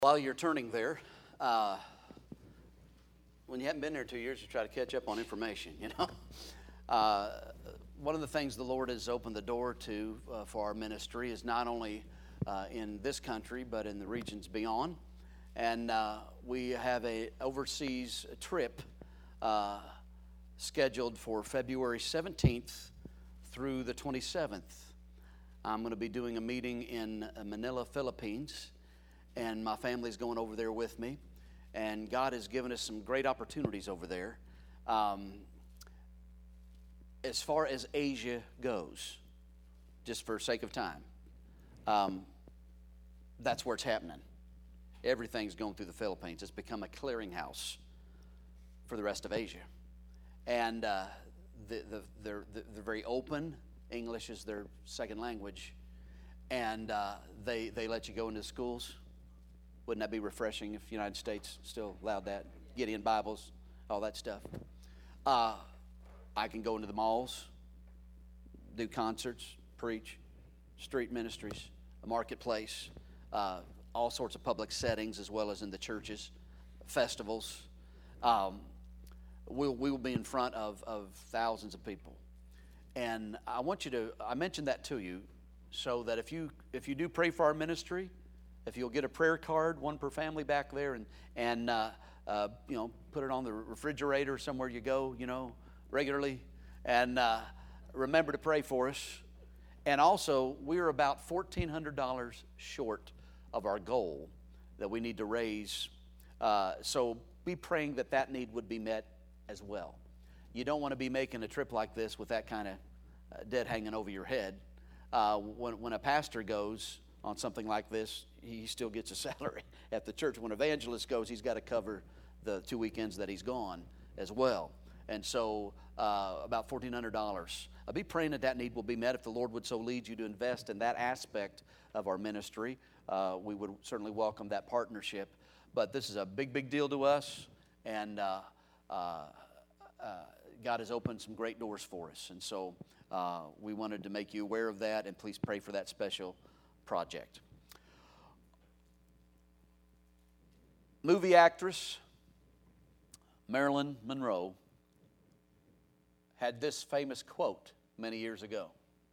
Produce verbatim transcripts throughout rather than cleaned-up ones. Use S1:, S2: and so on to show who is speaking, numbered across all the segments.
S1: While you're turning there, uh, when you haven't been there two years, you try to catch up on information, you know. Uh, one of the things the Lord has opened the door to uh, for our ministry is not only uh, in this country, but in the regions beyond. And uh, we have a overseas trip uh, scheduled for February seventeenth through the twenty-seventh. I'm going to be doing a meeting in Manila, Philippines. And my family's going over there with me. And God has given us some great opportunities over there. Um, as far as Asia goes, just for sake of time, um, that's where it's happening. Everything's going through the Philippines. It's become a clearinghouse for the rest of Asia. And uh, the, the, they're, they're very open. English is their second language. And uh, they, they let you go into schools. Wouldn't that be refreshing if the United States still allowed that? Gideon Bibles, all that stuff. Uh, I can go into the malls, do concerts, preach, street ministries, a marketplace, uh, all sorts of public settings as well as in the churches, festivals. Um, we'll, we will be in front of, of thousands of people. And I want you to, I mentioned that to you so that if you if you do pray for our ministry, if you'll get a prayer card, one per family back there, and, and uh, uh, you know, put it on the refrigerator somewhere you go, you know, regularly. And uh, remember to pray for us. And also, we're about fourteen hundred dollars short of our goal that we need to raise. Uh, so be praying that that need would be met as well. You don't want to be making a trip like this with that kind of uh, debt hanging over your head. Uh, when, when a pastor goes on something like this, he still gets a salary at the church. When an evangelist goes, he's got to cover the two weekends that he's gone as well. And so uh, about fourteen hundred dollars. I'll be praying that that need will be met. If the Lord would so lead you to invest in that aspect of our ministry, uh, we would certainly welcome that partnership. But this is a big, big deal to us, and uh, uh, uh, God has opened some great doors for us. And so uh, we wanted to make you aware of that, and please pray for that special project. Movie actress Marilyn Monroe had this famous quote many years ago.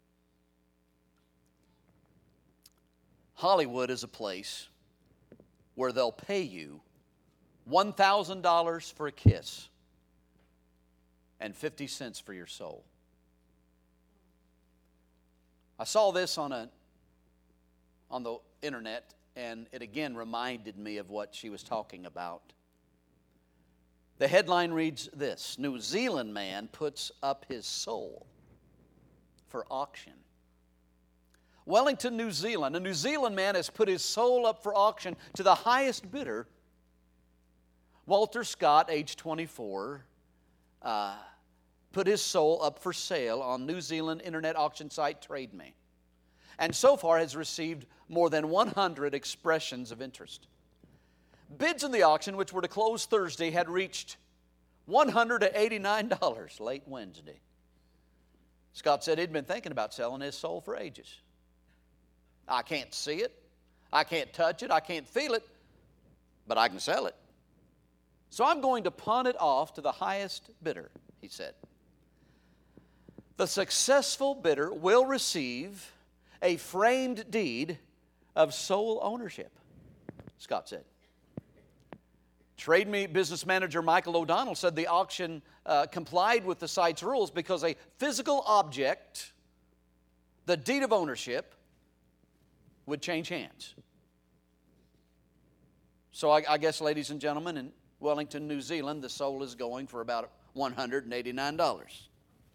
S1: Hollywood is a place where they'll pay you one thousand dollars for a kiss and fifty cents for your soul. I saw this on a on the internet, and it again reminded me of what she was talking about. The headline reads this: New Zealand man puts up his soul for auction. Wellington, New Zealand. A New Zealand man has put his soul up for auction to the highest bidder. Walter Scott, age twenty-four, uh, put his soul up for sale on New Zealand internet auction site TradeMe, and so far has received more than one hundred expressions of interest. Bids in the auction, which were to close Thursday, had reached one hundred eighty-nine dollars late Wednesday. Scott said he'd been thinking about selling his soul for ages. I can't see it, I can't touch it, I can't feel it, but I can sell it. So I'm going to pawn it off to the highest bidder, he said. The successful bidder will receive a framed deed of sole ownership, Scott said. TradeMe business manager Michael O'Donnell said the auction uh, complied with the site's rules because a physical object, the deed of ownership, would change hands. So I, I guess, ladies and gentlemen, in Wellington, New Zealand, the soul is going for about one hundred eighty-nine dollars.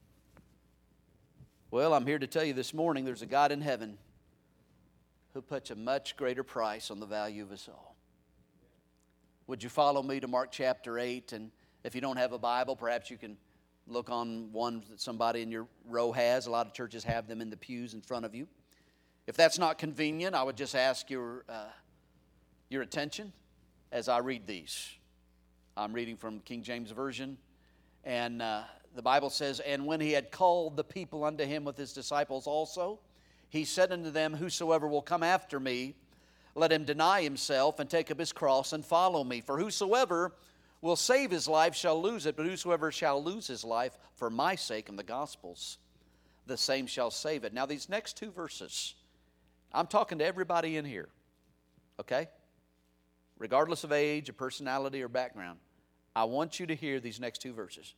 S1: Well, I'm here to tell you this morning there's a God in heaven who puts a much greater price on the value of a soul. Would you follow me to Mark chapter eight? And if you don't have a Bible, perhaps you can look on one that somebody in your row has. A lot of churches have them in the pews in front of you. If that's not convenient, I would just ask your, uh, your attention as I read these. I'm reading from King James Version, and uh, the Bible says, "And when he had called the people unto him with his disciples also, he said unto them, Whosoever will come after me let him deny himself and take up his cross and follow me. For whosoever will save his life shall lose it, but whosoever shall lose his life for my sake and the gospel's, the same shall save it. Now these next two verses, I'm talking to everybody in here, okay? Regardless of age or personality or background, I want you to hear these next two verses.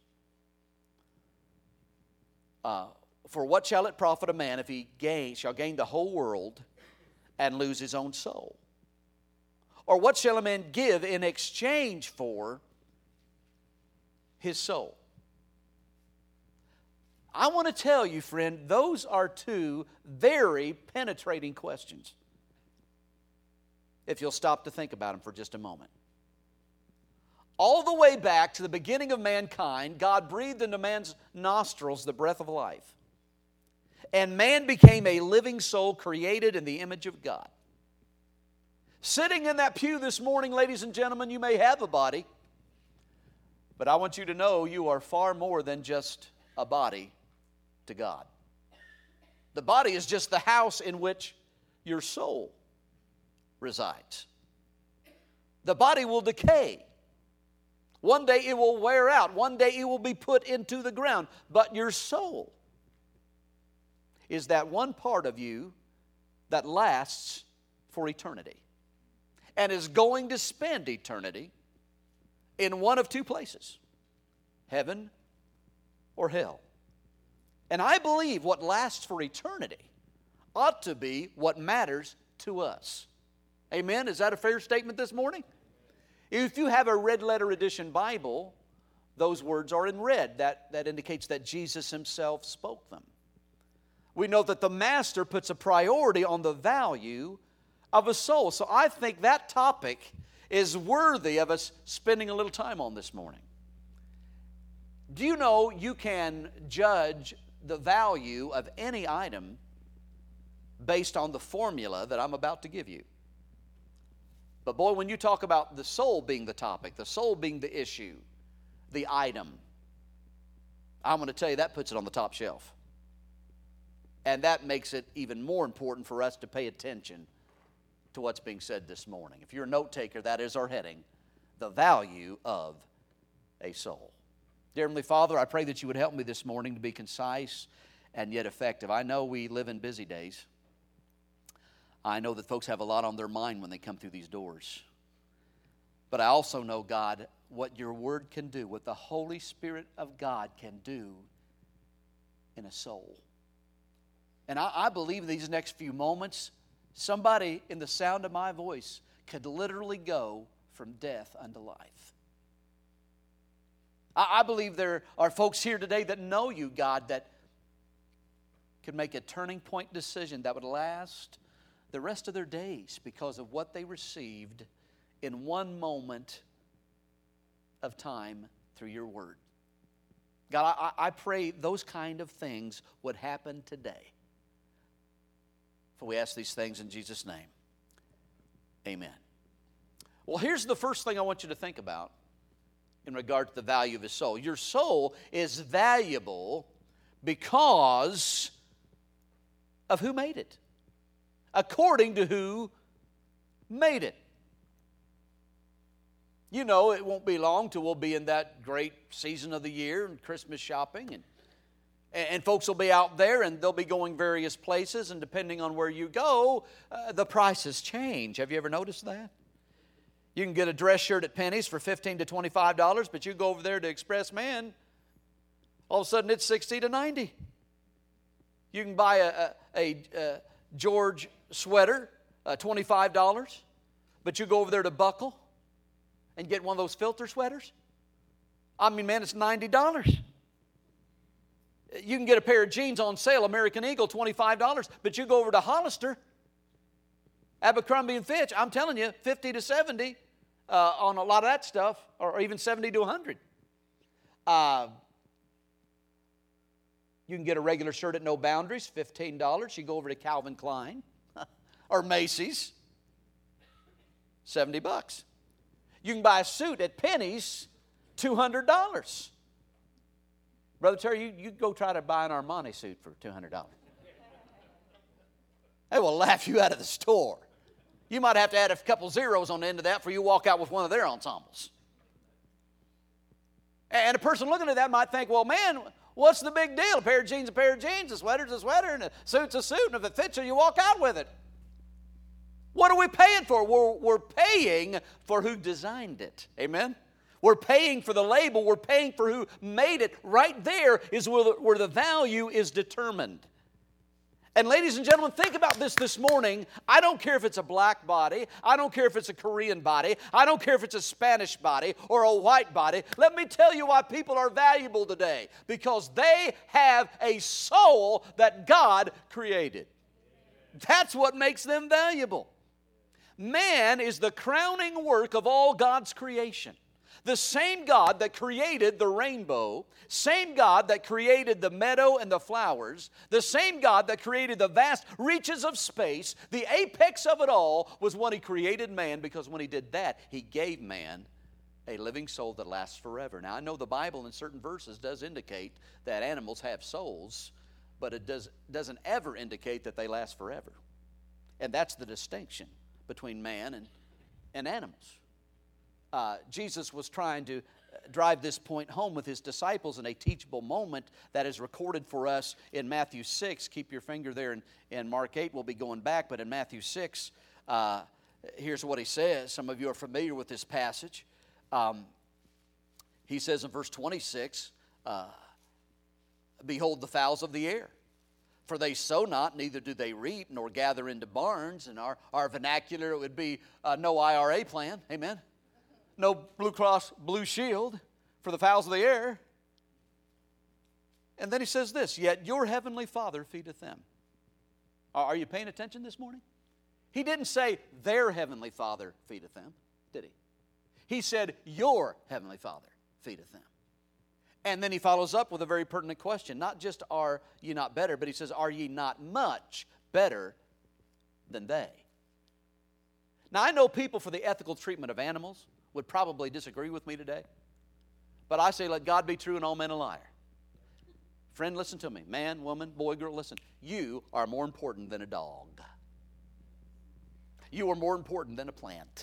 S1: Uh, For what shall it profit a man if he gain, shall gain the whole world and lose his own soul? Or what shall a man give in exchange for his soul? I want to tell you, friend, those are two very penetrating questions, if you'll stop to think about them for just a moment. All the way back to the beginning of mankind, God breathed into man's nostrils the breath of life. And man became a living soul created in the image of God. Sitting in that pew this morning, ladies and gentlemen, you may have a body, but I want you to know you are far more than just a body to God. The body is just the house in which your soul resides. The body will decay. One day it will wear out. One day it will be put into the ground. But your soul is that one part of you that lasts for eternity and is going to spend eternity in one of two places, heaven or hell. And I believe what lasts for eternity ought to be what matters to us. Amen? Is that a fair statement this morning? If you have a red letter edition Bible, those words are in red. That, that indicates that Jesus himself spoke them. We know that the Master puts a priority on the value of a soul. So I think that topic is worthy of us spending a little time on this morning. Do you know you can judge the value of any item based on the formula that I'm about to give you? But boy, when you talk about the soul being the topic, the soul being the issue, the item, I'm going to tell you that puts it on the top shelf. And that makes it even more important for us to pay attention to what's being said this morning. If you're a note taker, that is our heading, the value of a soul. Dear Heavenly Father, I pray that you would help me this morning to be concise and yet effective. I know we live in busy days. I know that folks have a lot on their mind when they come through these doors. But I also know, God, what your word can do, what the Holy Spirit of God can do in a soul. And I, I believe these next few moments, somebody in the sound of my voice could literally go from death unto life. I, I believe there are folks here today that know you, God, that could make a turning point decision that would last the rest of their days because of what they received in one moment of time through your word. God, I, I pray those kind of things would happen today. For we ask these things in Jesus' name. Amen. Well, here's the first thing I want you to think about in regard to the value of his soul. Your soul is valuable because of who made it. According to who made it. You know, it won't be long till we'll be in that great season of the year and Christmas shopping, and and folks will be out there and they'll be going various places, and depending on where you go, uh, the prices change. Have you ever noticed that? You can get a dress shirt at Penny's for fifteen to twenty-five dollars, but you go over there to Express Man, all of a sudden it's sixty to ninety. You can buy a, a, a, a George sweater, uh, twenty-five dollars, but you go over there to Buckle and get one of those filter sweaters. I mean, man, it's ninety dollars. You can get a pair of jeans on sale, American Eagle, twenty-five dollars, but you go over to Hollister, Abercrombie and Fitch, I'm telling you, fifty to seventy uh, on a lot of that stuff, or even seventy to one hundred. Uh, you can get a regular shirt at No Boundaries, fifteen dollars. You go over to Calvin Klein or Macy's, seventy bucks. You can buy a suit at Penny's, two hundred dollars. Brother Terry, you, you go try to buy an Armani suit for two hundred dollars. They will laugh you out of the store. You might have to add a couple zeros on the end of that for you walk out with one of their ensembles. And a person looking at that might think, well, man, what's the big deal? A pair of jeans, a pair of jeans, a sweater's a sweater, and a suit's a suit, and if it fits you, you walk out with it. What are we paying for? We're, we're paying for who designed it. Amen? We're paying for the label. We're paying for who made it. Right there is where the, where the value is determined. And ladies and gentlemen, think about this this morning. I don't care if it's a black body. I don't care if it's a Korean body. I don't care if it's a Spanish body or a white body. Let me tell you why people are valuable today. Because they have a soul that God created. That's what makes them valuable. Man is the crowning work of all God's creation. The same God that created the rainbow, same God that created the meadow and the flowers, the same God that created the vast reaches of space, the apex of it all was when He created man, because when He did that, He gave man a living soul that lasts forever. Now, I know the Bible in certain verses does indicate that animals have souls, but it does, doesn't ever indicate that they last forever. And that's the distinction between man and, and animals. Uh, Jesus was trying to drive this point home with His disciples in a teachable moment that is recorded for us in Matthew six. Keep your finger there in, in Mark eight. We'll be going back, but in Matthew six, uh, here's what He says. Some of you are familiar with this passage. Um, he says in verse twenty-six, uh, behold the fowls of the air. For they sow not, neither do they reap, nor gather into barns. In our, our vernacular, it would be uh, no I R A plan. Amen. No Blue Cross Blue Shield for the fowls of the air. And then He says this, yet your heavenly Father feedeth them. Are you paying attention this morning? He didn't say their heavenly Father feedeth them, did He? He said your heavenly Father feedeth them. And then He follows up with a very pertinent question. Not just are ye not better, but He says, are ye not much better than they? Now I know people for the ethical treatment of animals would probably disagree with me today. But I say, let God be true and all men a liar. Friend, listen to me. Man, woman, boy, girl, listen. You are more important than a dog. You are more important than a plant.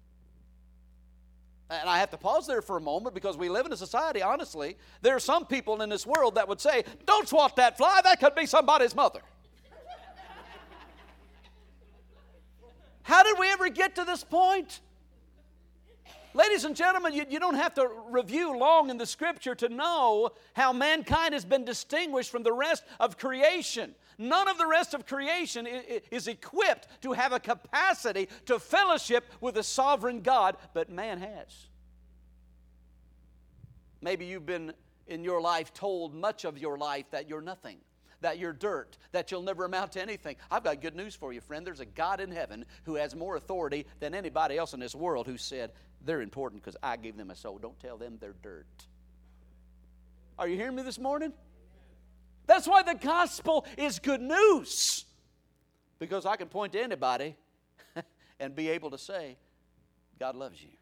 S1: And I have to pause there for a moment because we live in a society, honestly, there are some people in this world that would say, don't swat that fly, that could be somebody's mother. How did we ever get to this point? Ladies and gentlemen, you, you don't have to review long in the Scripture to know how mankind has been distinguished from the rest of creation. None of the rest of creation is, is equipped to have a capacity to fellowship with a sovereign God, but man has. Maybe you've been in your life told much of your life that you're nothing, that you're dirt, that you'll never amount to anything. I've got good news for you, friend. There's a God in heaven who has more authority than anybody else in this world, who said, they're important because I gave them a soul. Don't tell them they're dirt. Are you hearing me this morning? That's why the gospel is good news. Because I can point to anybody and be able to say, God loves you.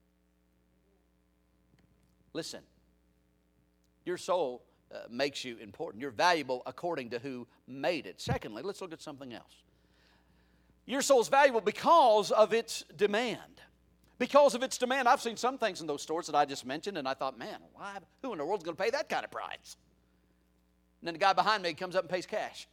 S1: Listen, your soul uh, makes you important. You're valuable according to who made it. Secondly, let's look at something else. Your soul is valuable because of its demand. Because of its demand. I've seen some things in those stores that I just mentioned, and I thought, man, why, who in the world's going to pay that kind of price? And then the guy behind me comes up and pays cash.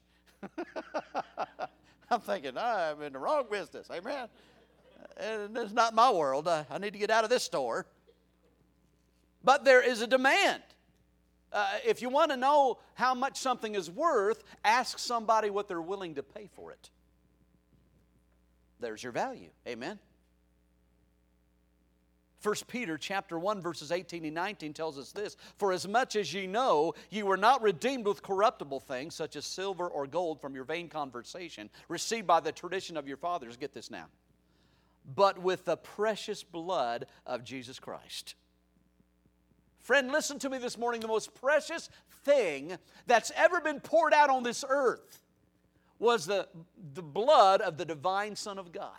S1: I'm thinking, I'm in the wrong business. Amen. And it's not my world. I, I need to get out of this store. But there is a demand. Uh, if you want to know how much something is worth, ask somebody what they're willing to pay for it. There's your value. Amen. First Peter chapter one, verses eighteen and nineteen tells us this. For as much as ye know, ye were not redeemed with corruptible things, such as silver or gold from your vain conversation, received by the tradition of your fathers. Get this now. But with the precious blood of Jesus Christ. Friend, listen to me this morning. The most precious thing that's ever been poured out on this earth was the, the blood of the divine Son of God.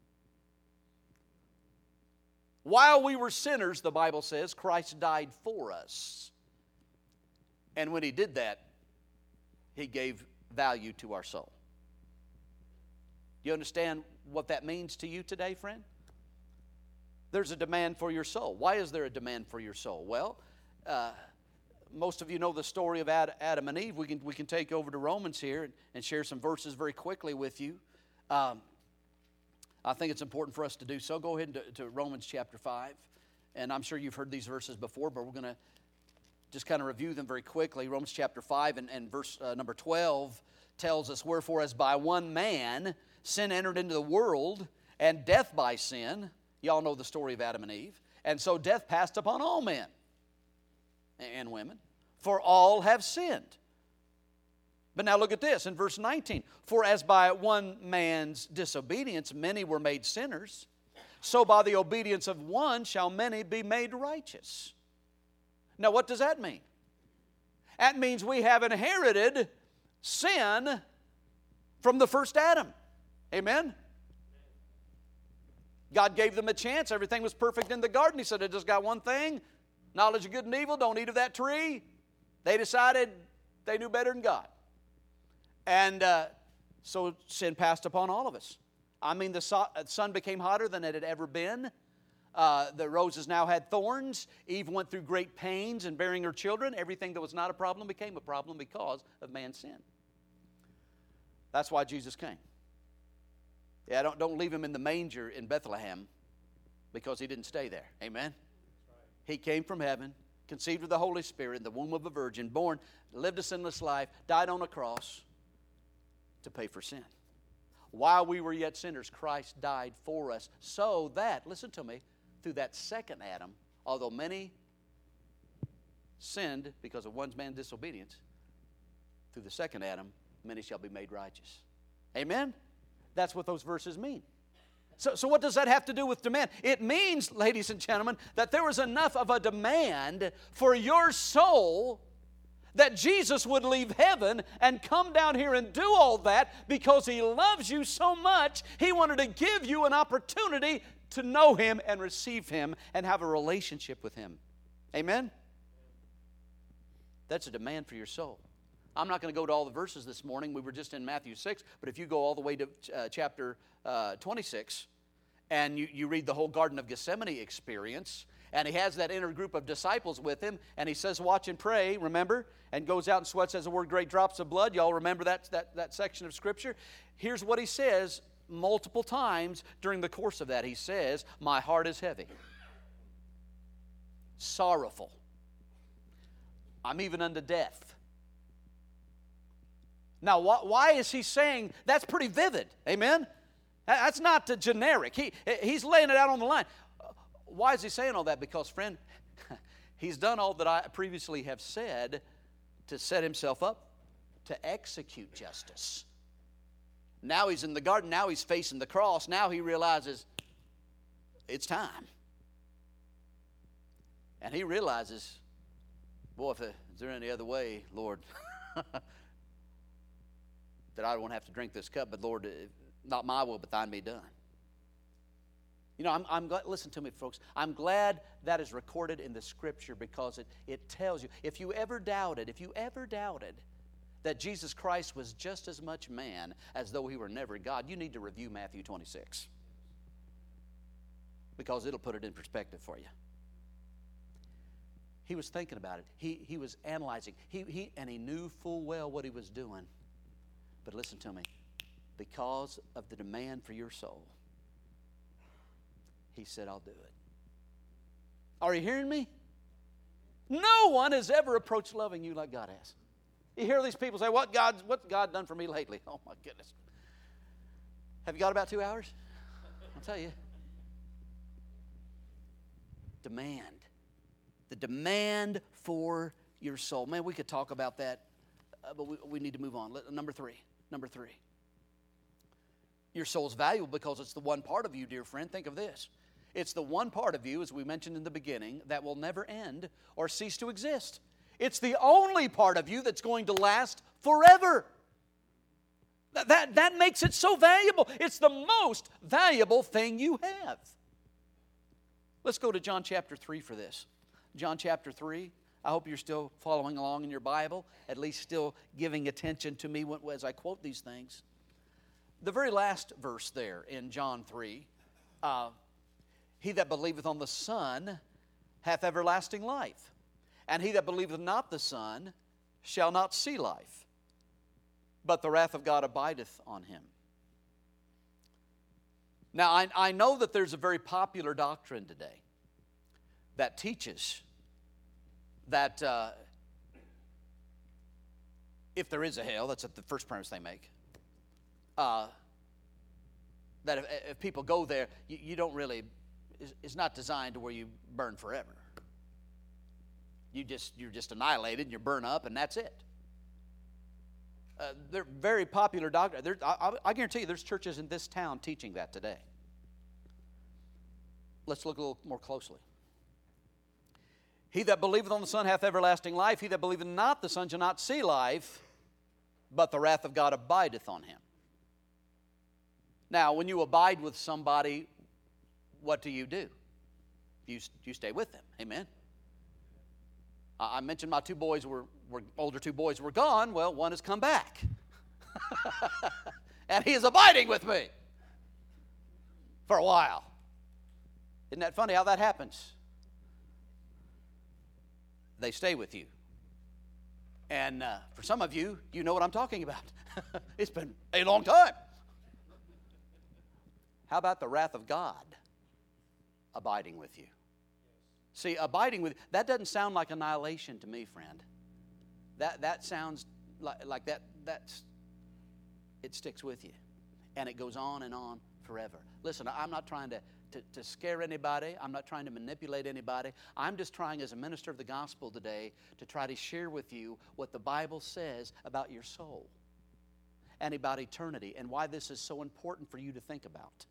S1: While we were sinners, the Bible says, Christ died for us. And when He did that, He gave value to our soul. You understand what that means to you today, friend? There's a demand for your soul. Why is there a demand for your soul? Well, uh, most of you know the story of Ad, Adam and Eve. We can, we can take over to Romans here and, and share some verses very quickly with you. Um, I think it's important for us to do so. Go ahead to, to Romans chapter five. And I'm sure you've heard these verses before, but we're going to just kind of review them very quickly. Romans chapter five and, and verse uh, number twelve tells us, "Wherefore as by one man sin entered into the world, and death by sin." Y'all know the story of Adam and Eve. "And so death passed upon all men and women, for all have sinned." But now look at this in verse nineteen. "For as by one man's disobedience many were made sinners, so by the obedience of one shall many be made righteous." Now what does that mean? That means we have inherited sin from the first Adam. Amen? God gave them a chance. Everything was perfect in the garden. He said, "It just got one thing, knowledge of good and evil, don't eat of that tree." They decided they knew better than God. And uh, so sin passed upon all of us. I mean, the sun became hotter than it had ever been. Uh, the roses now had thorns. Eve went through great pains in bearing her children. Everything that was not a problem became a problem because of man's sin. That's why Jesus came. Yeah, don't, don't leave him in the manger in Bethlehem because he didn't stay there. Amen? He came from heaven, conceived of the Holy Spirit in the womb of a virgin, born, lived a sinless life, died on a cross to pay for sin. While we were yet sinners, Christ died for us so that, listen to me, through that second Adam, although many sinned because of one man's disobedience, through the second Adam, many shall be made righteous. Amen? That's what those verses mean. So, so what does that have to do with demand? It means, ladies and gentlemen, that there was enough of a demand for your soul that Jesus would leave heaven and come down here and do all that because He loves you so much. He wanted to give you an opportunity to know Him and receive Him and have a relationship with Him. Amen? That's a demand for your soul. I'm not going to go to all the verses this morning. We were just in Matthew six, but if you go all the way to uh, chapter uh, twenty-six and you, you read the whole Garden of Gethsemane experience, and He has that inner group of disciples with Him, and He says, "Watch and pray," remember? And goes out and sweats as it were great drops of blood. Y'all remember that, that, that section of Scripture? Here's what He says multiple times during the course of that. He says, "My heart is heavy, sorrowful. I'm even unto death." Now, wh- why is He saying, that's pretty vivid, amen? That's not the generic. He, he's laying it out on the line. Why is He saying all that? Because, friend, He's done all that I previously have said to set Himself up to execute justice. Now He's in the garden. Now He's facing the cross. Now He realizes it's time. And He realizes, boy, if, is there any other way, Lord, that I won't have to drink this cup, but Lord, not my will, but thine be done. You know, I'm, I'm glad, listen to me, folks. I'm glad that is recorded in the Scripture because it, it tells you, if you ever doubted, if you ever doubted that Jesus Christ was just as much man as though He were never God, you need to review Matthew twenty-six because it'll put it in perspective for you. He was thinking about it. He, he was analyzing. He, he, and He knew full well what He was doing. But listen to me. Because of the demand for your soul, He said, "I'll do it." Are you hearing me? No one has ever approached loving you like God has. You hear these people say, what God's, what's God done for me lately? Oh, my goodness. Have you got about two hours? I'll tell you. Demand. The demand for your soul. Man, we could talk about that, uh, but we, we need to move on. Let, number three. Number three. Your soul's valuable because it's the one part of you, dear friend. Think of this. It's the one part of you, as we mentioned in the beginning, that will never end or cease to exist. It's the only part of you that's going to last forever. That, that, that makes it so valuable. It's the most valuable thing you have. Let's go to John chapter three for this. John chapter three. I hope you're still following along in your Bible, at least still giving attention to me as I quote these things. The very last verse there in John three, uh, he that believeth on the Son hath everlasting life, and he that believeth not the Son shall not see life, but the wrath of God abideth on him. Now, I, I know that there's a very popular doctrine today that teaches that uh, if there is a hell, that's the first premise they make, uh, that if, if people go there, you, you don't really, it's, it's not designed to where you burn forever. You just, you're just annihilated and you burn up and that's it. Uh, they're very popular doctrine. There, I, I guarantee you there's churches in this town teaching that today. Let's look a little more closely. He that believeth on the Son hath everlasting life. He that believeth not the Son shall not see life, but the wrath of God abideth on him. Now, when you abide with somebody, what do you do? You, you stay with them. Amen. I mentioned my two boys were, were older two boys were gone. Well, one has come back. And he is abiding with me for a while. Isn't that funny how that happens? They stay with you. And uh, for some of you, you know what I'm talking about. It's been a long time. How about the wrath of God abiding with you? See, abiding with, that doesn't sound like annihilation to me, friend. That that sounds like, like that, that's, it sticks with you. And it goes on and on forever. Listen, I'm not trying to, to, to scare anybody. I'm not trying to manipulate anybody. I'm just trying as a minister of the gospel today to try to share with you what the Bible says about your soul and about eternity and why this is so important for you to think about.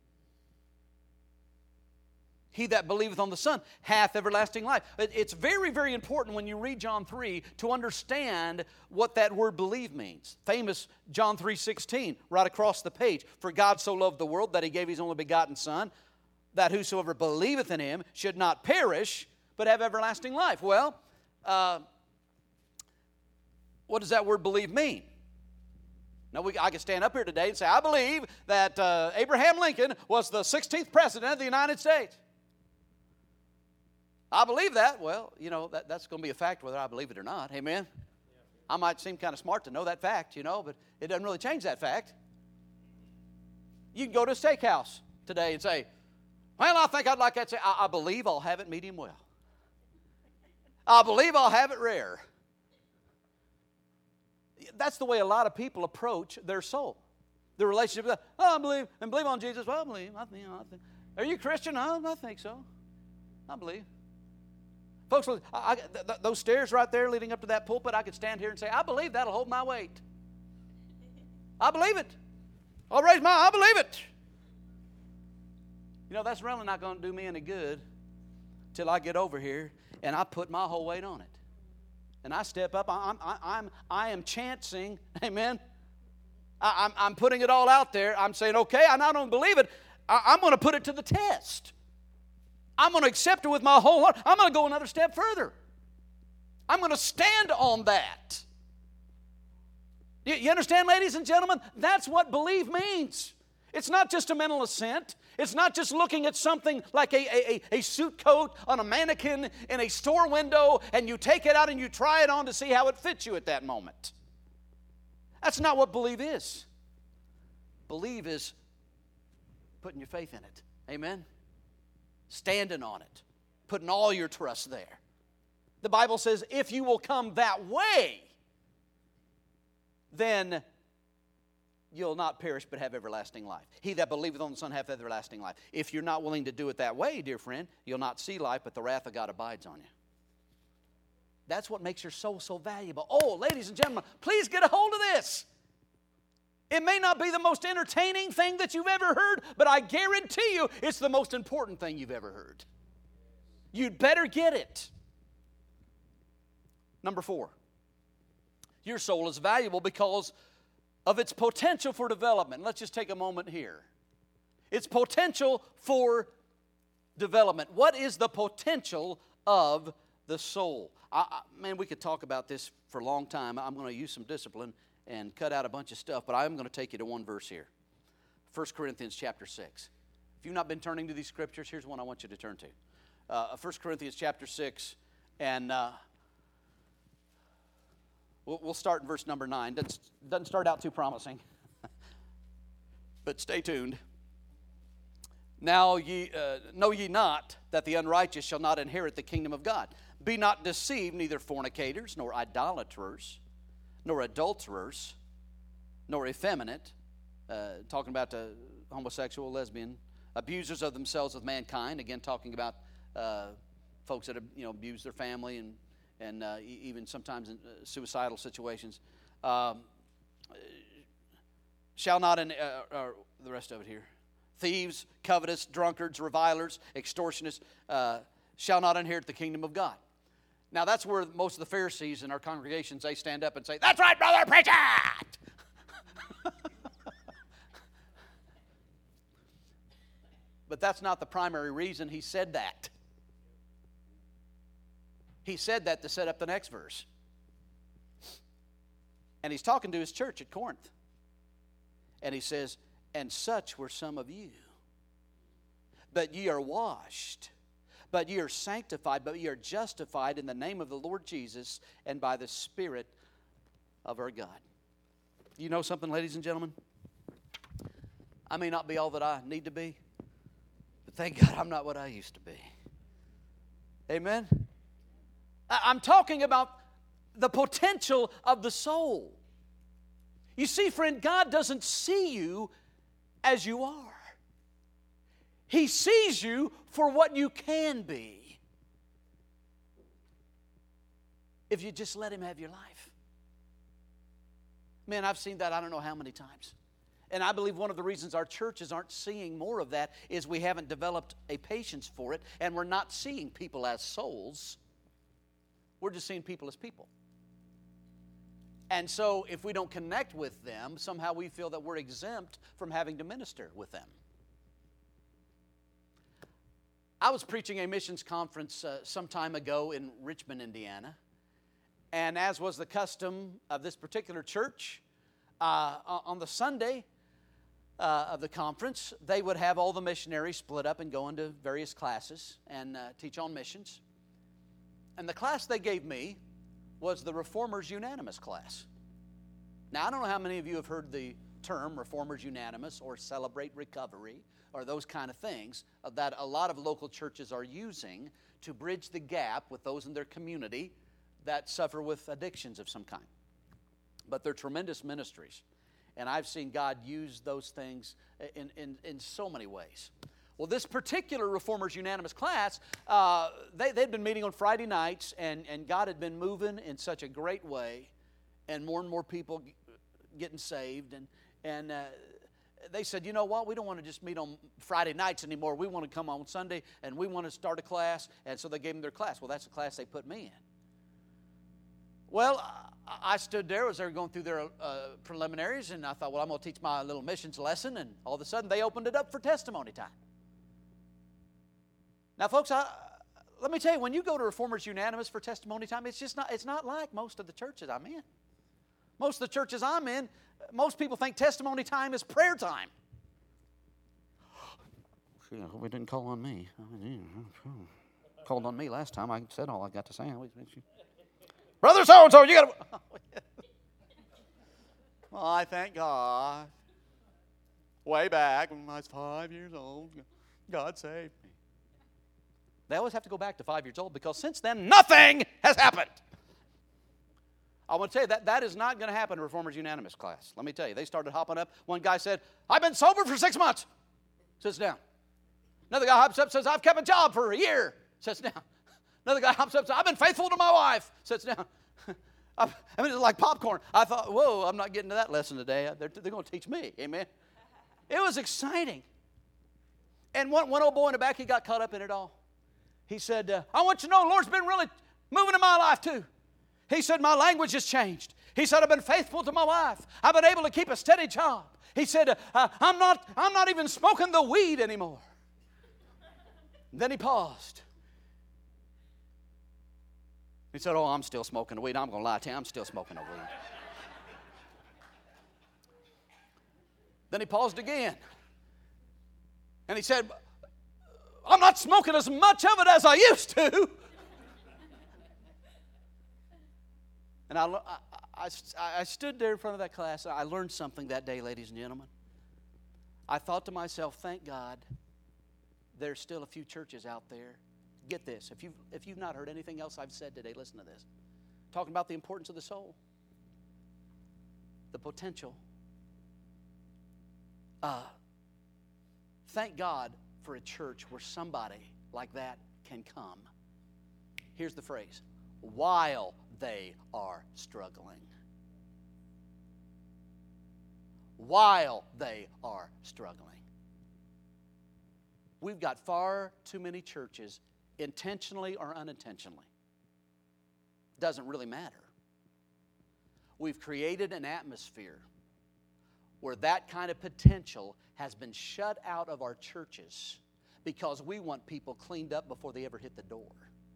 S1: He that believeth on the Son hath everlasting life. It's very, very important when you read John three to understand what that word believe means. Famous John three sixteen, right across the page. For God so loved the world that he gave his only begotten Son, that whosoever believeth in him should not perish, but have everlasting life. Well, uh, what does that word believe mean? Now, we, I can stand up here today and say, I believe that uh, Abraham Lincoln was the sixteenth president of the United States. I believe that. Well, you know, that, that's going to be a fact whether I believe it or not. Amen? I might seem kind of smart to know that fact, you know, but it doesn't really change that fact. You can go to a steakhouse today and say, well, I think I'd like that. Say, I, I believe I'll have it medium well. I believe I'll have it rare. That's the way a lot of people approach their soul. Their relationship with God. Oh, I believe, and believe on Jesus. Well, I believe. I, you know, I think. Are you Christian? Oh, I think so. I believe. Folks, I, I, th- those stairs right there leading up to that pulpit, I could stand here and say, I believe that'll hold my weight. I believe it. I'll raise my, I believe it. You know, that's really not going to do me any good till I get over here and I put my whole weight on it. And I step up, I'm, I, I'm, I am chancing, amen? I, I'm, I'm putting it all out there. I'm saying, okay, I not only believe it, I, I'm going to put it to the test. I'm going to accept it with my whole heart. I'm going to go another step further. I'm going to stand on that. You, you understand, ladies and gentlemen? That's what believe means. It's not just a mental assent. It's not just looking at something like a, a, a suit coat on a mannequin in a store window and you take it out and you try it on to see how it fits you at that moment. That's not what believe is. Believe is putting your faith in it. Amen? Standing on it. Putting all your trust there. The Bible says if you will come that way, then you'll not perish but have everlasting life. He that believeth on the Son hath everlasting life. If you're not willing to do it that way, dear friend, you'll not see life, but the wrath of God abides on you. That's what makes your soul so valuable. Oh, ladies and gentlemen, please get a hold of this. It may not be the most entertaining thing that you've ever heard, but I guarantee you it's the most important thing you've ever heard. You'd better get it. Number four, your soul is valuable because of its potential for development. Let's just take a moment here. Its potential for development. What is the potential of the soul? I, I, man, we could talk about this for a long time. I'm going to use some discipline and cut out a bunch of stuff, but I'm going to take you to one verse here. First Corinthians chapter six. If you've not been turning to these scriptures, here's one I want you to turn to. Uh, First Corinthians chapter six, and uh, we'll, we'll start in verse number nine. Doesn't, doesn't start out too promising, but stay tuned. Now ye uh, know ye not that the unrighteous shall not inherit the kingdom of God. Be not deceived, neither fornicators, nor idolaters, nor adulterers, nor effeminate, uh, talking about the homosexual, lesbian, abusers of themselves with mankind, again talking about uh, folks that have, you know, abuse their family and, and uh, even sometimes in uh, suicidal situations. Um, shall not, in, uh, uh, the rest of it here, thieves, covetous, drunkards, revilers, extortionists, uh, shall not inherit the kingdom of God. Now that's where most of the Pharisees in our congregations, they stand up and say, that's right, brother, preach it! But that's not the primary reason he said that. He said that to set up the next verse. And he's talking to his church at Corinth. And he says, and such were some of you. But ye are washed, but ye are sanctified, but ye are justified in the name of the Lord Jesus and by the Spirit of our God. You know something, ladies and gentlemen? I may not be all that I need to be, but thank God I'm not what I used to be. Amen? I'm talking about the potential of the soul. You see, friend, God doesn't see you as you are. He sees you for what you can be if you just let Him have your life. Man, I've seen that I don't know how many times. And I believe one of the reasons our churches aren't seeing more of that is we haven't developed a patience for it, and we're not seeing people as souls. We're just seeing people as people. And so if we don't connect with them, somehow we feel that we're exempt from having to minister with them. I was preaching a missions conference uh, some time ago in Richmond, Indiana. And as was the custom of this particular church, uh, on the Sunday uh, of the conference, they would have all the missionaries split up and go into various classes and uh, teach on missions. And the class they gave me was the Reformers Unanimous class. Now, I don't know how many of you have heard the term Reformers Unanimous or Celebrate Recovery or those kind of things that a lot of local churches are using to bridge the gap with those in their community that suffer with addictions of some kind. But they're tremendous ministries. And I've seen God use those things in, in, in so many ways. Well, this particular Reformers Unanimous class, uh, they, they'd been meeting on Friday nights, and, and God had been moving in such a great way, and more and more people getting saved. And, and uh, they said, you know what, we don't want to just meet on Friday nights anymore. We want to come on Sunday, and we want to start a class. And so they gave them their class. Well, that's the class they put me in. Well, I stood there as they were going through their uh, preliminaries, and I thought, well, I'm going to teach my little missions lesson. And all of a sudden, they opened it up for testimony time. Now, folks, I, let me tell you, when you go to Reformers Unanimous for testimony time, it's just not, it's not like most of the churches I'm in. Most of the churches I'm in, most people think testimony time is prayer time. I hope he didn't call on me. Called on me last time. I said all I got to say. Brother so-and-so, you got to... Well, I thank God. Way back when I was five years old, God saved me. They always have to go back to five years old because since then, nothing has happened. I want to tell you, that, that is not going to happen in Reformers Unanimous class. Let me tell you, they started hopping up. One guy said, I've been sober for six months. Sits down. Another guy hops up and says, I've kept a job for a year. Sits down. Another guy hops up and says, I've been faithful to my wife. Sits down. I mean, it's like popcorn. I thought, whoa, I'm not getting to that lesson today. They're, they're going to teach me. Amen. It was exciting. And one, one old boy in the back, he got caught up in it all. He said, uh, I want you to know the Lord's been really moving in my life too. He said, my language has changed. He said, I've been faithful to my wife. I've been able to keep a steady job. He said, uh, I'm not, I'm not even smoking the weed anymore. Then he paused. He said, oh, I'm still smoking the weed. I'm going to lie to you. I'm still smoking the weed. Then he paused again. And he said, I'm not smoking as much of it as I used to. And I, I, I, I stood there in front of that class. I learned something that day, ladies and gentlemen. I thought to myself, thank God there's still a few churches out there. Get this. If you've, if you've not heard anything else I've said today, listen to this. Talking about the importance of the soul. The potential. Uh, thank God for a church where somebody like that can come. Here's the phrase. While they are struggling. While they are struggling. We've got far too many churches, intentionally or unintentionally. Doesn't really matter. We've created an atmosphere where that kind of potential has been shut out of our churches because we want people cleaned up before they ever hit the door.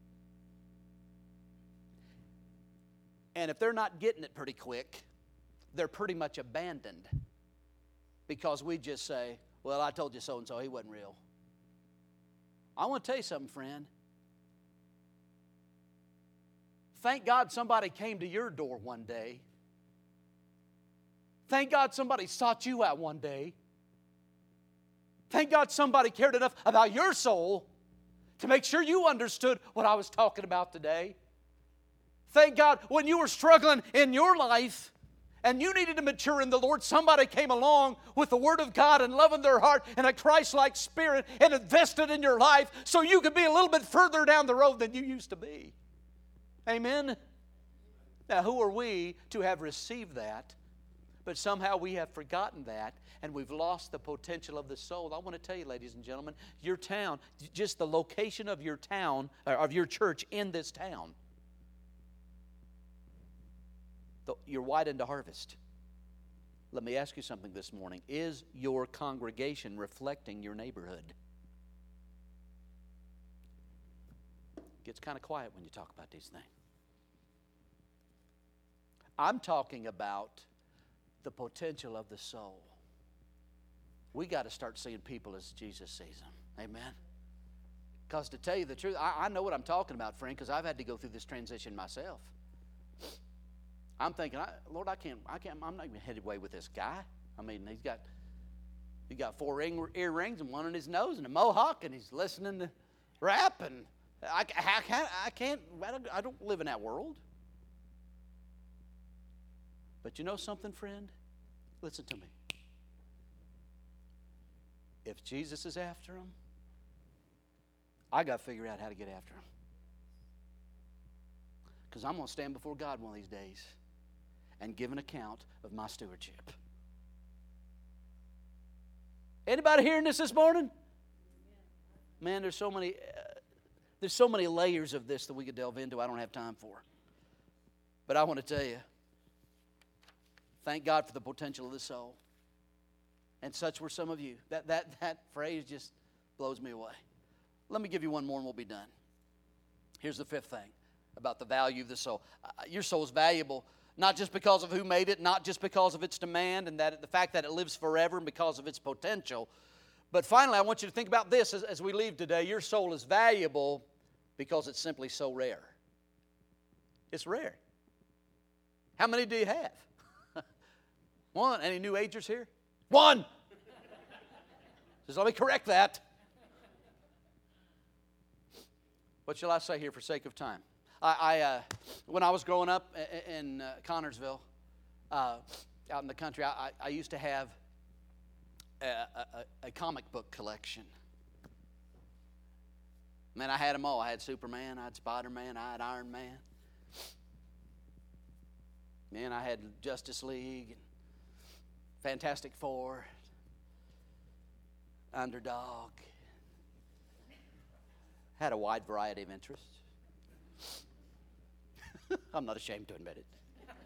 S1: And if they're not getting it pretty quick, they're pretty much abandoned because we just say, well, I told you so-and-so, he wasn't real. I want to tell you something, friend. Thank God somebody came to your door one day. Thank God somebody sought you out one day. Thank God somebody cared enough about your soul to make sure you understood what I was talking about today. Thank God when you were struggling in your life and you needed to mature in the Lord, somebody came along with the Word of God and love in their heart and a Christ-like spirit and invested in your life so you could be a little bit further down the road than you used to be. Amen? Now, who are we to have received that? But somehow we have forgotten that and we've lost the potential of the soul. I want to tell you, ladies and gentlemen, your town, just the location of your town, or of your church in this town, you're wide into harvest. Let me ask you something this morning. Is your congregation reflecting your neighborhood? It gets kind of quiet when you talk about these things. I'm talking about the potential of the soul. We got to start seeing people as Jesus sees them. Amen? Because to tell you the truth, I, I know what I'm talking about, friend, because I've had to go through this transition myself. I'm thinking, I, Lord, I can't, I can't, I'm not even headed away with this guy. I mean, he's got, he got four ring, earrings and one on his nose and a mohawk, and he's listening to rap, and I, I can't, I can't, I don't, I don't live in that world. But you know something, friend? Listen to me. If Jesus is after him, I got to figure out how to get after him. Because I'm going to stand before God one of these days and give an account of my stewardship. Anybody hearing this this morning? Man, there's so many, uh, there's so many layers of this that we could delve into I don't have time for. But I want to tell you, thank God for the potential of the soul. And such were some of you. That, that, that phrase just blows me away. Let me give you one more and we'll be done. Here's the fifth thing about the value of the soul. Uh, your soul is valuable not just because of who made it, not just because of its demand and that the fact that it lives forever and because of its potential. But finally, I want you to think about this as, as we leave today. Your soul is valuable because it's simply so rare. It's rare. How many do you have? One. Any new agers here? One. Just let me correct that. What shall I say here for sake of time? I, I uh, when I was growing up in uh, Connersville, uh, out in the country, I, I used to have a, a, a comic book collection. Man, I had them all. I had Superman, I had Spider-Man, I had Iron Man. Man, I had Justice League, and Fantastic Four, Underdog. Had a wide variety of interests. I'm not ashamed to admit it.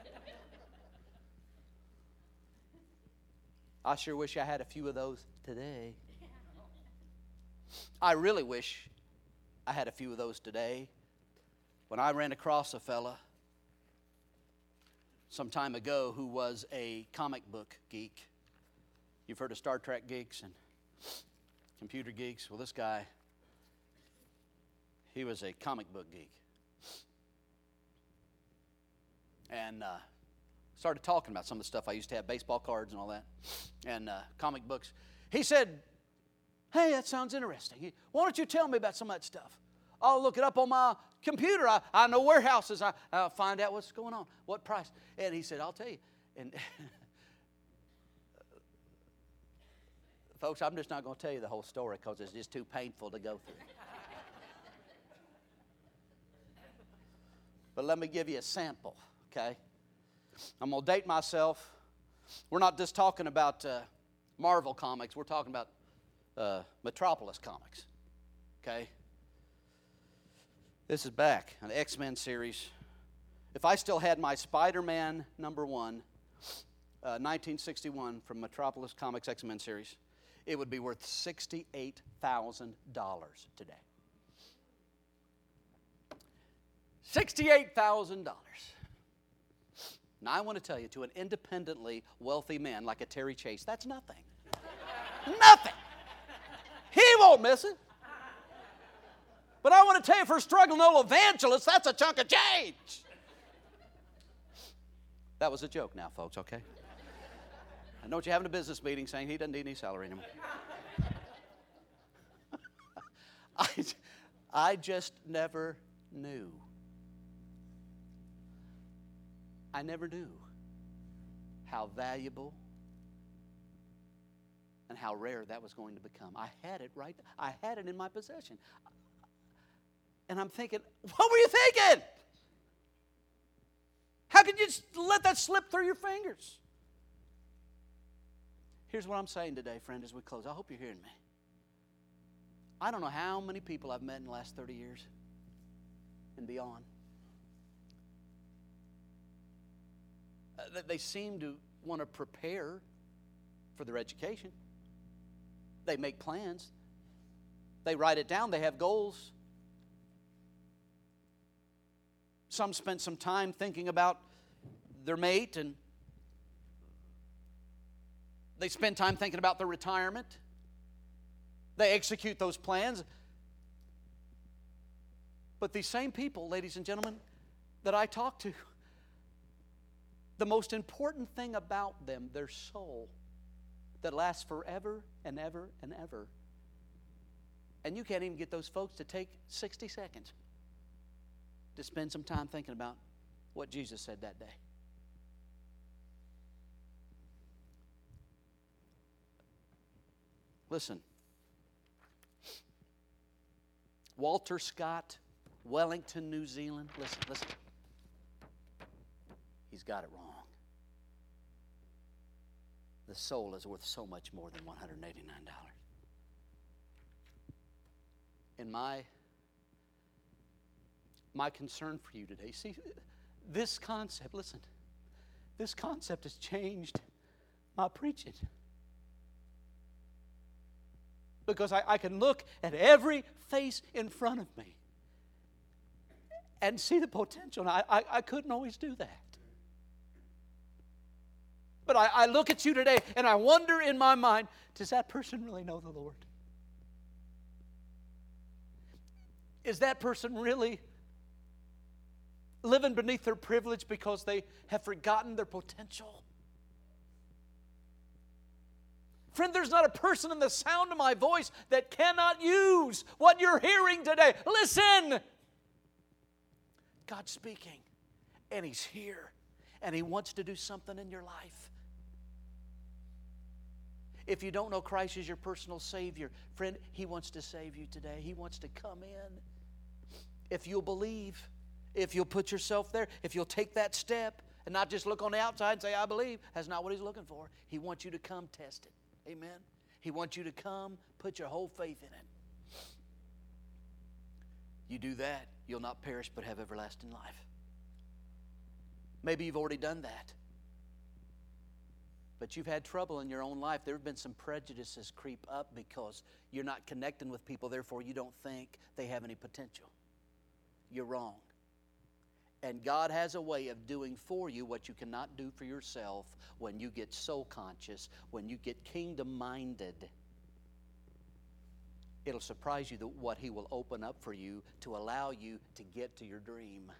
S1: I sure wish I had a few of those today. I really wish I had a few of those today. When I ran across a fella some time ago who was a comic book geek. You've heard of Star Trek geeks, and computer geeks. Well, this guy, he was a comic book geek. And uh, started talking about some of the stuff I used to have, baseball cards and all that, and uh, comic books. He said, hey, that sounds interesting. Why don't you tell me about some of that stuff? I'll look it up on my computer. I, I know warehouses. I, I'll find out what's going on, what price. And he said, I'll tell you. And folks, I'm just not going to tell you the whole story because it's just too painful to go through. But let me give you a sample, okay? I'm going to date myself. We're not just talking about uh, Marvel comics. We're talking about uh, Metropolis comics, okay? This is back, an X-Men series. If I still had my Spider-Man number one, uh, nineteen sixty-one from Metropolis Comics X-Men series, it would be worth sixty-eight thousand dollars today. sixty-eight thousand dollars. Now, I want to tell you, to an independently wealthy man like a Terry Chase, that's nothing. Nothing. He won't miss it. But I want to tell you, for a struggling old evangelist, that's a chunk of change. That was a joke now, folks, okay? I know you're having a business meeting saying he doesn't need any salary anymore. I, I just never knew. I never knew how valuable and how rare that was going to become. I had it right. I had it in my possession. And I'm thinking, what were you thinking? How could you just let that slip through your fingers? Here's what I'm saying today, friend, as we close. I hope you're hearing me. I don't know how many people I've met in the last thirty years and beyond. Uh, they seem to want to prepare for their education. They make plans. They write it down. They have goals. Some spend some time thinking about their mate, and they spend time thinking about their retirement. They execute those plans. But these same people, ladies and gentlemen, that I talk to, the most important thing about them, their soul, that lasts forever and ever and ever. And you can't even get those folks to take sixty seconds to spend some time thinking about what Jesus said that day. Listen. Walter Scott, Wellington, New Zealand. Listen, listen. He's got it wrong. The soul is worth so much more than one hundred eighty-nine dollars. In my My concern for you today, see, this concept, listen, this concept has changed my preaching. Because I, I can look at every face in front of me and see the potential. And I, I, I couldn't always do that. But I, I look at you today and I wonder in my mind, does that person really know the Lord? Is that person really living beneath their privilege because they have forgotten their potential? Friend, there's not a person in the sound of my voice that cannot use what you're hearing today. Listen! God's speaking, and He's here, and He wants to do something in your life. If you don't know Christ as your personal Savior, friend, He wants to save you today. He wants to come in. If you'll believe, if you'll put yourself there, if you'll take that step and not just look on the outside and say, I believe, that's not what He's looking for. He wants you to come test it. Amen? He wants you to come put your whole faith in it. You do that, you'll not perish but have everlasting life. Maybe you've already done that. But you've had trouble in your own life. There have been some prejudices creep up because you're not connecting with people, therefore you don't think they have any potential. You're wrong. And God has a way of doing for you what you cannot do for yourself when you get soul conscious, when you get kingdom minded. It'll surprise you that what He will open up for you to allow you to get to your dream.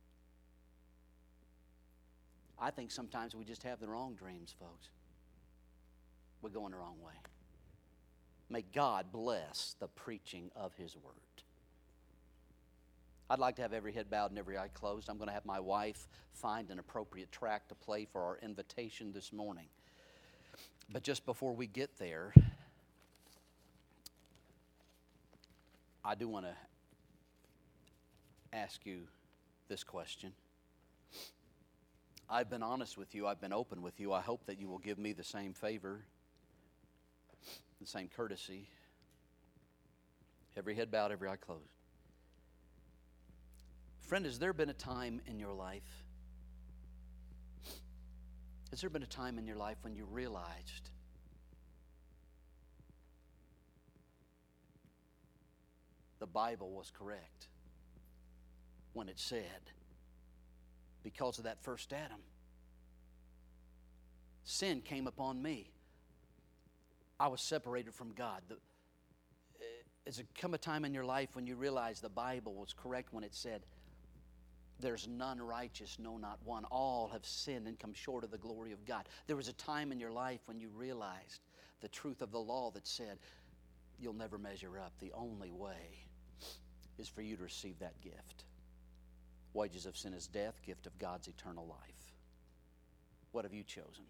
S1: I think sometimes we just have the wrong dreams, folks. We're going the wrong way. May God bless the preaching of His Word. I'd like to have every head bowed and every eye closed. I'm going to have my wife find an appropriate track to play for our invitation this morning. But just before we get there, I do want to ask you this question. I've been honest with you. I've been open with you. I hope that you will give me the same favor, the same courtesy. Every head bowed, every eye closed. Friend, has there been a time in your life, has there been a time in your life when you realized the Bible was correct when it said, because of that first Adam, sin came upon me. I was separated from God. The, has there come a time in your life when you realized the Bible was correct when it said, there's none righteous, no, not one. All have sinned and come short of the glory of God. There was a time in your life when you realized the truth of the law that said, you'll never measure up. The only way is for you to receive that gift. Wages of sin is death, gift of God's eternal life. What have you chosen?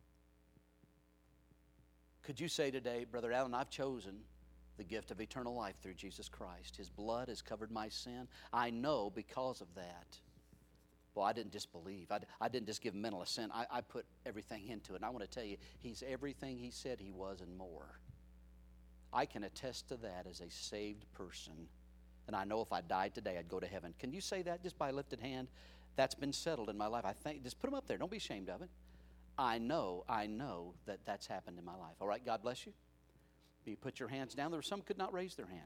S1: Could you say today, Brother Allen, I've chosen the gift of eternal life through Jesus Christ. His blood has covered my sin. I know because of that. Well, I didn't just believe. I, I didn't just give mental assent. I, I put everything into it. And I want to tell you, He's everything He said He was and more. I can attest to that as a saved person. And I know if I died today, I'd go to heaven. Can you say that just by a lifted hand? That's been settled in my life. I think, just put them up there. Don't be ashamed of it. I know, I know that that's happened in my life. All right, God bless you. You put your hands down. There were some could not raise their hand.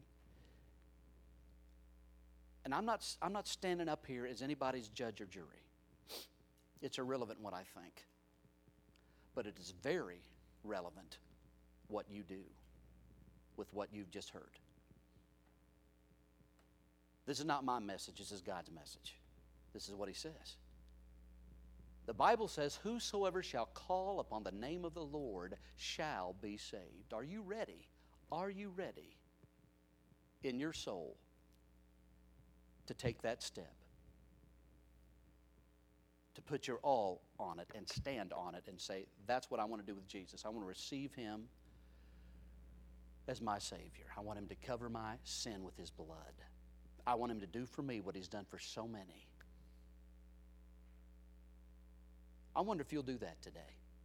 S1: And I'm not, I'm not standing up here as anybody's judge or jury. It's irrelevant what I think. But it is very relevant what you do with what you've just heard. This is not my message. This is God's message. This is what He says. The Bible says, whosoever shall call upon the name of the Lord shall be saved. Are you ready? Are you ready in your soul to take that step? To put your all on it and stand on it and say, that's what I want to do with Jesus. I want to receive Him as my Savior. I want Him to cover my sin with His blood. I want Him to do for me what He's done for so many. I wonder if you'll do that today.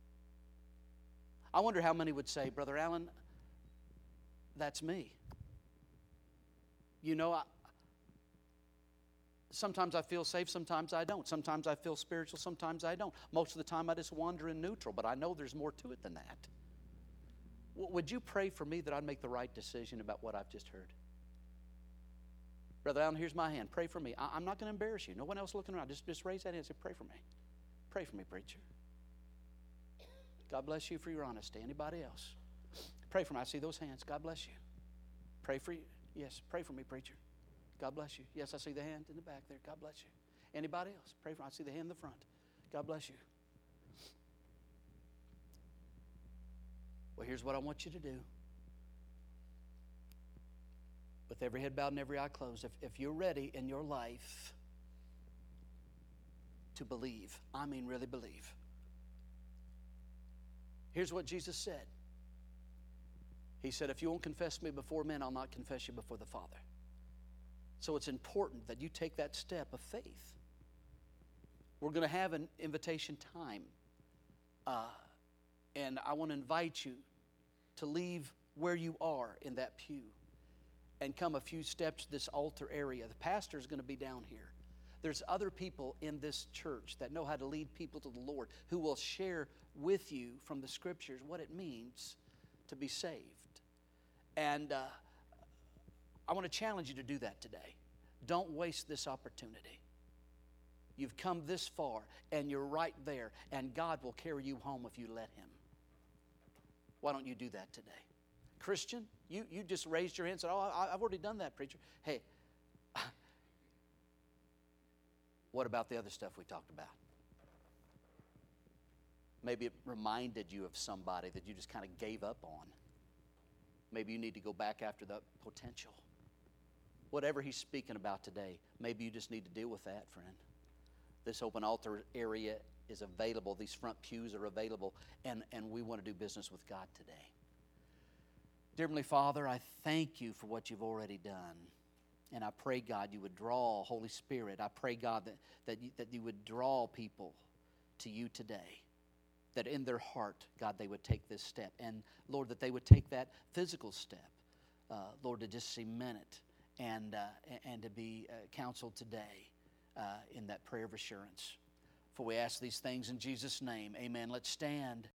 S1: I wonder how many would say, Brother Allen, that's me. You know, I, sometimes I feel safe, sometimes I don't. Sometimes I feel spiritual, sometimes I don't. Most of the time I just wander in neutral, but I know there's more to it than that. W- would you pray for me that I'd make the right decision about what I've just heard? Brother Allen, here's my hand. Pray for me. I- I'm not going to embarrass you. No one else looking around. Just, just raise that hand and say, pray for me. Pray for me, preacher. God bless you for your honesty. Anybody else? Pray for me. I see those hands. God bless you. Pray for you. Yes, pray for me, preacher. God bless you. Yes, I see the hand in the back there. God bless you. Anybody else? Pray for me. I see the hand in the front. God bless you. Well, here's what I want you to do. With every head bowed and every eye closed, if, if you're ready in your life to believe, I mean really believe. Here's what Jesus said. He said, if you won't confess me before men, I'll not confess you before the Father. So it's important that you take that step of faith. We're going to have an invitation time. Uh, and I want to invite you to leave where you are in that pew and come a few steps to this altar area. The pastor is going to be down here. There's other people in this church that know how to lead people to the Lord who will share with you from the Scriptures what it means to be saved. And uh, I want to challenge you to do that today. Don't waste this opportunity. You've come this far, and you're right there, and God will carry you home if you let Him. Why don't you do that today? Christian, You, you just raised your hand and said, oh, I, I've already done that, preacher. Hey, what about the other stuff we talked about? Maybe it reminded you of somebody that you just kind of gave up on. Maybe you need to go back after the potential. Whatever he's speaking about today, maybe you just need to deal with that, friend. This open altar area is available. These front pews are available, and, and we want to do business with God today. Dear Heavenly Father, I thank you for what you've already done. And I pray, God, you would draw, Holy Spirit. I pray, God, that, that, you, that you would draw people to you today. That in their heart, God, they would take this step. And, Lord, that they would take that physical step, uh, Lord, to just cement it and, uh, and to be uh, counseled today uh, in that prayer of assurance. For we ask these things in Jesus' name. Amen. Let's stand.